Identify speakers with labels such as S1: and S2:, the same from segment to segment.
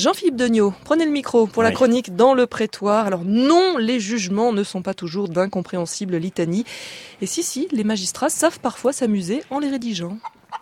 S1: Jean-Philippe Degnaud, prenez le micro pour la chronique Dans le prétoire. Alors non, les jugements ne sont pas toujours d'incompréhensibles litanies. Et si, les magistrats savent parfois s'amuser en les rédigeant.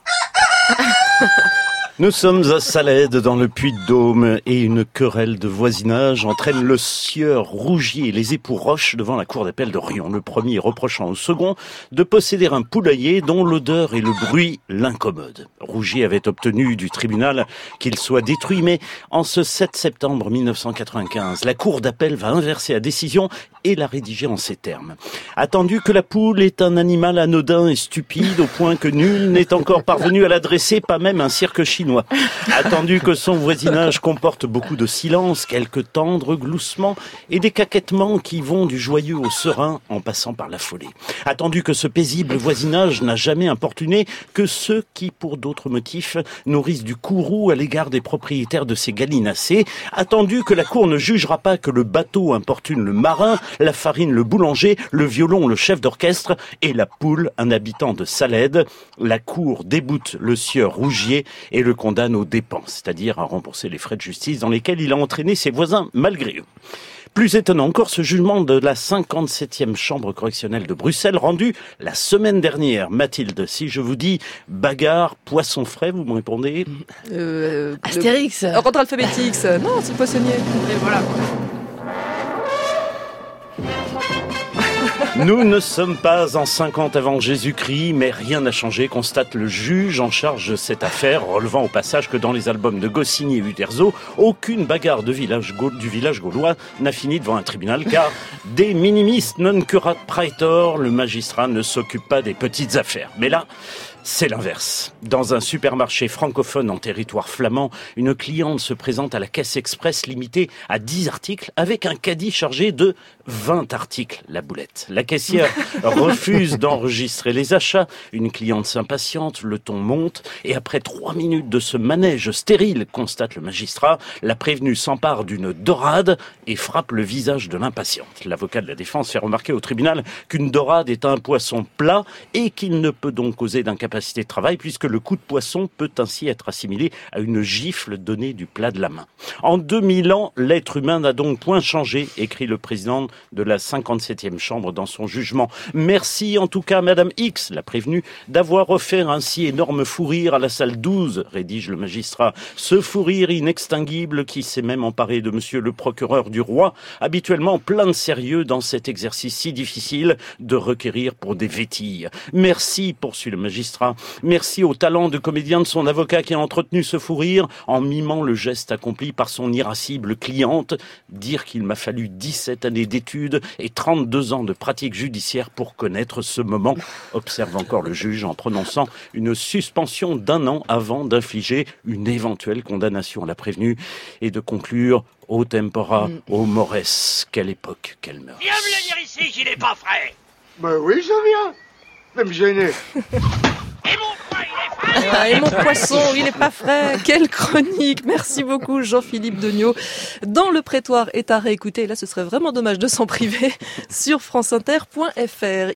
S2: Nous sommes à Salède, dans le Puy-de-Dôme, et une querelle de voisinage entraîne le sieur Rougier et les époux Roche devant la cour d'appel de Riom. Le premier reprochant au second de posséder un poulailler dont l'odeur et le bruit l'incommodent. Rougier avait obtenu du tribunal qu'il soit détruit, mais en ce 7 septembre 1995, la cour d'appel va inverser la décision et la rédiger en ces termes. Attendu que la poule est un animal anodin et stupide au point que nul n'est encore parvenu à la dresser, pas même un cirque chinois. Attendu que son voisinage comporte beaucoup de silence, quelques tendres gloussements et des caquettements qui vont du joyeux au serein en passant par l'affolé. Attendu que ce paisible voisinage n'a jamais importuné que ceux qui, pour d'autres motifs, nourrissent du courroux à l'égard des propriétaires de ces gallinacés. Attendu que la cour ne jugera pas que le bateau importune le marin, la farine le boulanger, le violon le chef d'orchestre et la poule un habitant de Salède. La cour déboute le sieur Rougier et le condamne aux dépenses, c'est-à-dire à rembourser les frais de justice dans lesquels il a entraîné ses voisins malgré eux. Plus étonnant encore, ce jugement de la 57e chambre correctionnelle de Bruxelles, rendu la semaine dernière. Mathilde, si je vous dis bagarre, poisson frais, vous me répondez
S3: Astérix.
S1: Ordre alphabétique. Non, c'est le poissonnier.
S3: Et voilà.
S2: Nous ne sommes pas en 50 avant Jésus-Christ, mais rien n'a changé, constate le juge en charge de cette affaire, relevant au passage que dans les albums de Goscinny et Uderzo, aucune bagarre du village gaulois n'a fini devant un tribunal, car des minimis non curat praetor, le magistrat ne s'occupe pas des petites affaires. Mais là, c'est l'inverse. Dans un supermarché francophone en territoire flamand, une cliente se présente à la caisse express limitée à 10 articles avec un caddie chargé de 20 articles, la boulette. La caissière refuse d'enregistrer les achats. Une cliente s'impatiente, le ton monte et après 3 minutes de ce manège stérile, constate le magistrat, la prévenue s'empare d'une dorade et frappe le visage de l'impatiente. L'avocat de la défense fait remarquer au tribunal qu'une dorade est un poisson plat et qu'il ne peut donc causer d'incapacité de travail puisque le coup de poisson peut ainsi être assimilé à une gifle donnée du plat de la main. En 2000 ans, l'être humain n'a donc point changé, écrit le président de la 57e chambre dans son jugement. Merci en tout cas Madame X, la prévenue, d'avoir offert un si énorme fou rire à la salle 12, rédige le magistrat. Ce fou rire inextinguible qui s'est même emparé de monsieur le procureur du roi, habituellement plein de sérieux dans cet exercice si difficile de requérir pour des vétilles. Merci, poursuit le magistrat. Merci au talent de comédien de son avocat qui a entretenu ce fou rire en mimant le geste accompli par son irascible cliente. Dire qu'il m'a fallu 17 années d'études et 32 ans de pratique judiciaire pour connaître ce moment, observe encore le juge en prononçant une suspension d'1 an avant d'infliger une éventuelle condamnation à la prévenue et de conclure au tempora, au mores. Quelle époque, quelle meurtre.
S4: Viens me le dire ici qu'il n'est pas frais.
S5: Ben oui, je viens. Même gêné.
S4: Et mon poing, il est frais.
S1: Et mon poisson, il n'est pas frais. Quelle chronique. Merci beaucoup Jean-Philippe Degnaud. Dans le prétoire est à réécouter. Là, ce serait vraiment dommage de s'en priver sur franceinter.fr.